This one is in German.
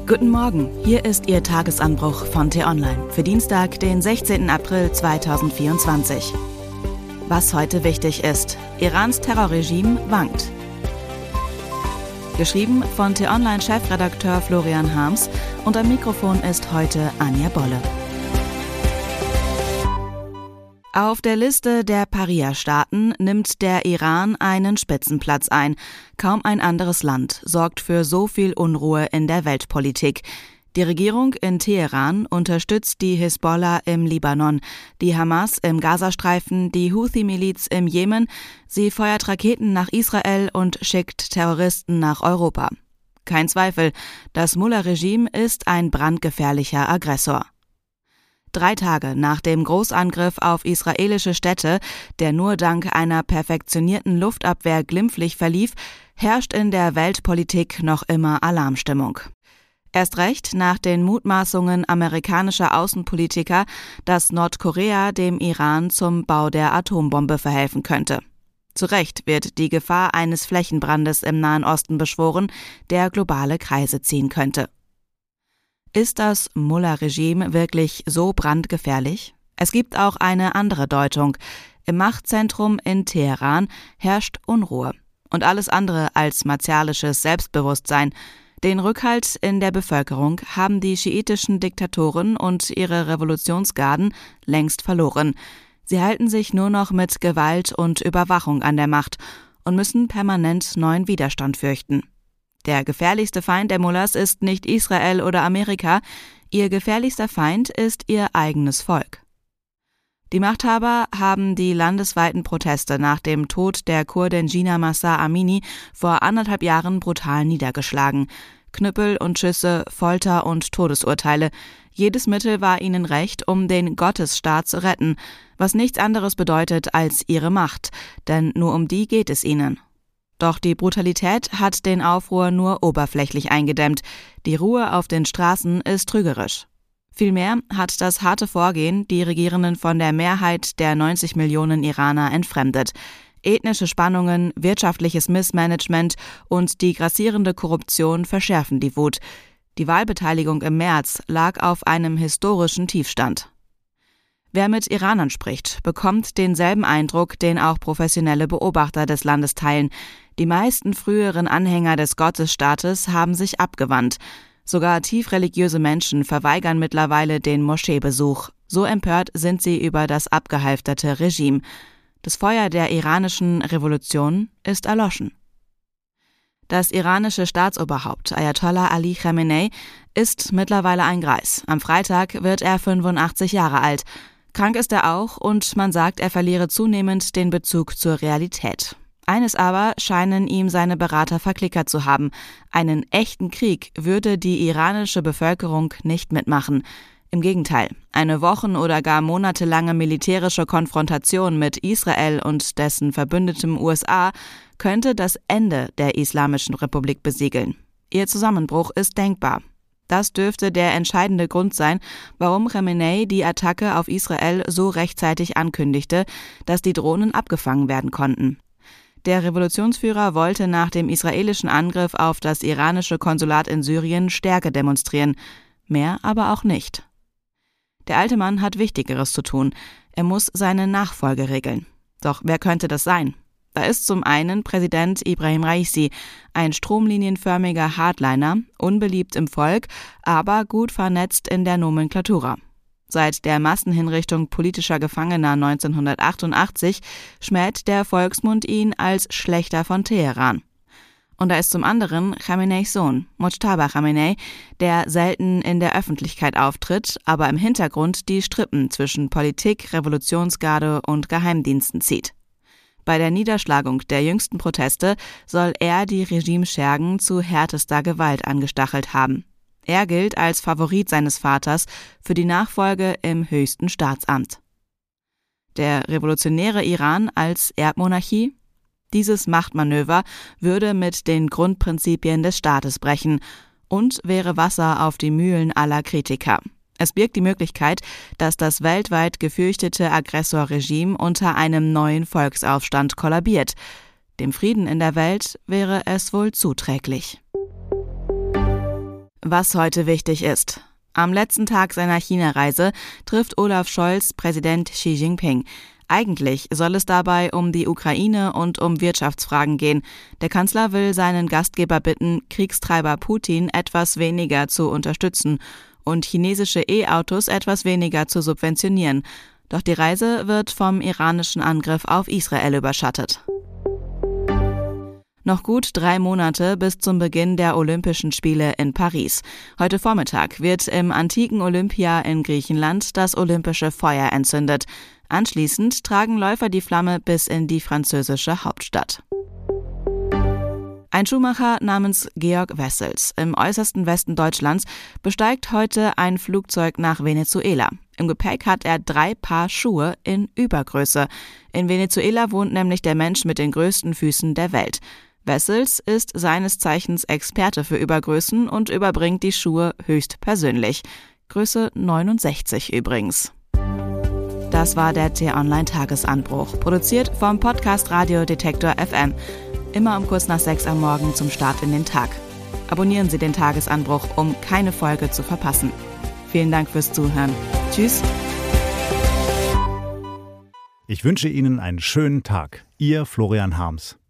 Guten Morgen, hier ist Ihr Tagesanbruch von T-Online für Dienstag, den 16. April 2024. Was heute wichtig ist: Irans Terrorregime wankt. Geschrieben von T-Online-Chefredakteur Florian Harms und am Mikrofon ist heute Anja Bolle. Auf der Liste der Paria-Staaten nimmt der Iran einen Spitzenplatz ein. Kaum ein anderes Land sorgt für so viel Unruhe in der Weltpolitik. Die Regierung in Teheran unterstützt die Hisbollah im Libanon, die Hamas im Gazastreifen, die Houthi-Miliz im Jemen. Sie feuert Raketen nach Israel und schickt Terroristen nach Europa. Kein Zweifel, das Mullah-Regime ist ein brandgefährlicher Aggressor. 3 Tage nach dem Großangriff auf israelische Städte, der nur dank einer perfektionierten Luftabwehr glimpflich verlief, herrscht in der Weltpolitik noch immer Alarmstimmung. Erst recht nach den Mutmaßungen amerikanischer Außenpolitiker, dass Nordkorea dem Iran zum Bau der Atombombe verhelfen könnte. Zu Recht wird die Gefahr eines Flächenbrandes im Nahen Osten beschworen, der globale Kreise ziehen könnte. Ist das Mullah-Regime wirklich so brandgefährlich? Es gibt auch eine andere Deutung. Im Machtzentrum in Teheran herrscht Unruhe und alles andere als martialisches Selbstbewusstsein. Den Rückhalt in der Bevölkerung haben die schiitischen Diktatoren und ihre Revolutionsgarden längst verloren. Sie halten sich nur noch mit Gewalt und Überwachung an der Macht und müssen permanent neuen Widerstand fürchten. Der gefährlichste Feind der Mullahs ist nicht Israel oder Amerika, ihr gefährlichster Feind ist ihr eigenes Volk. Die Machthaber haben die landesweiten Proteste nach dem Tod der Kurdin Jina Mahsa Amini vor 1,5 Jahren brutal niedergeschlagen. Knüppel und Schüsse, Folter und Todesurteile. Jedes Mittel war ihnen recht, um den Gottesstaat zu retten, was nichts anderes bedeutet als ihre Macht, denn nur um die geht es ihnen. Doch die Brutalität hat den Aufruhr nur oberflächlich eingedämmt. Die Ruhe auf den Straßen ist trügerisch. Vielmehr hat das harte Vorgehen die Regierenden von der Mehrheit der 90 Millionen Iraner entfremdet. Ethnische Spannungen, wirtschaftliches Missmanagement und die grassierende Korruption verschärfen die Wut. Die Wahlbeteiligung im März lag auf einem historischen Tiefstand. Wer mit Iranern spricht, bekommt denselben Eindruck, den auch professionelle Beobachter des Landes teilen. Die meisten früheren Anhänger des Gottesstaates haben sich abgewandt. Sogar tief religiöse Menschen verweigern mittlerweile den Moscheebesuch. So empört sind sie über das abgehalfterte Regime. Das Feuer der iranischen Revolution ist erloschen. Das iranische Staatsoberhaupt Ayatollah Ali Khamenei ist mittlerweile ein Greis. Am Freitag wird er 85 Jahre alt. Krank ist er auch und man sagt, er verliere zunehmend den Bezug zur Realität. Eines aber scheinen ihm seine Berater verklickert zu haben: Einen echten Krieg würde die iranische Bevölkerung nicht mitmachen. Im Gegenteil, eine wochen- oder gar monatelange militärische Konfrontation mit Israel und dessen Verbündetem USA könnte das Ende der Islamischen Republik besiegeln. Ihr Zusammenbruch ist denkbar. Das dürfte der entscheidende Grund sein, warum Khamenei die Attacke auf Israel so rechtzeitig ankündigte, dass die Drohnen abgefangen werden konnten. Der Revolutionsführer wollte nach dem israelischen Angriff auf das iranische Konsulat in Syrien Stärke demonstrieren, mehr aber auch nicht. Der alte Mann hat Wichtigeres zu tun. Er muss seine Nachfolge regeln. Doch wer könnte das sein? Da ist zum einen Präsident Ibrahim Raisi, ein stromlinienförmiger Hardliner, unbeliebt im Volk, aber gut vernetzt in der Nomenklatura. Seit der Massenhinrichtung politischer Gefangener 1988 schmäht der Volksmund ihn als Schlächter von Teheran. Und da ist zum anderen Khameneis Sohn, Mojtaba Khamenei, der selten in der Öffentlichkeit auftritt, aber im Hintergrund die Strippen zwischen Politik, Revolutionsgarde und Geheimdiensten zieht. Bei der Niederschlagung der jüngsten Proteste soll er die Regimeschergen zu härtester Gewalt angestachelt haben. Er gilt als Favorit seines Vaters für die Nachfolge im höchsten Staatsamt. Der revolutionäre Iran als Erbmonarchie? Dieses Machtmanöver würde mit den Grundprinzipien des Staates brechen und wäre Wasser auf die Mühlen aller Kritiker. Es birgt die Möglichkeit, dass das weltweit gefürchtete Aggressorregime unter einem neuen Volksaufstand kollabiert. Dem Frieden in der Welt wäre es wohl zuträglich. Was heute wichtig ist. Am letzten Tag seiner China-Reise trifft Olaf Scholz Präsident Xi Jinping. Eigentlich soll es dabei um die Ukraine und um Wirtschaftsfragen gehen. Der Kanzler will seinen Gastgeber bitten, Kriegstreiber Putin etwas weniger zu unterstützen und chinesische E-Autos etwas weniger zu subventionieren. Doch die Reise wird vom iranischen Angriff auf Israel überschattet. Noch gut 3 Monate bis zum Beginn der Olympischen Spiele in Paris. Heute Vormittag wird im antiken Olympia in Griechenland das olympische Feuer entzündet. Anschließend tragen Läufer die Flamme bis in die französische Hauptstadt. Ein Schuhmacher namens Georg Wessels im äußersten Westen Deutschlands besteigt heute ein Flugzeug nach Venezuela. Im Gepäck hat er 3 Paar Schuhe in Übergröße. In Venezuela wohnt nämlich der Mensch mit den größten Füßen der Welt. Wessels ist seines Zeichens Experte für Übergrößen und überbringt die Schuhe höchstpersönlich. Größe 69 übrigens. Das war der T-Online-Tagesanbruch, produziert vom Podcast Radio Detektor FM. Immer um kurz nach 6 am Morgen zum Start in den Tag. Abonnieren Sie den Tagesanbruch, um keine Folge zu verpassen. Vielen Dank fürs Zuhören. Tschüss. Ich wünsche Ihnen einen schönen Tag. Ihr Florian Harms.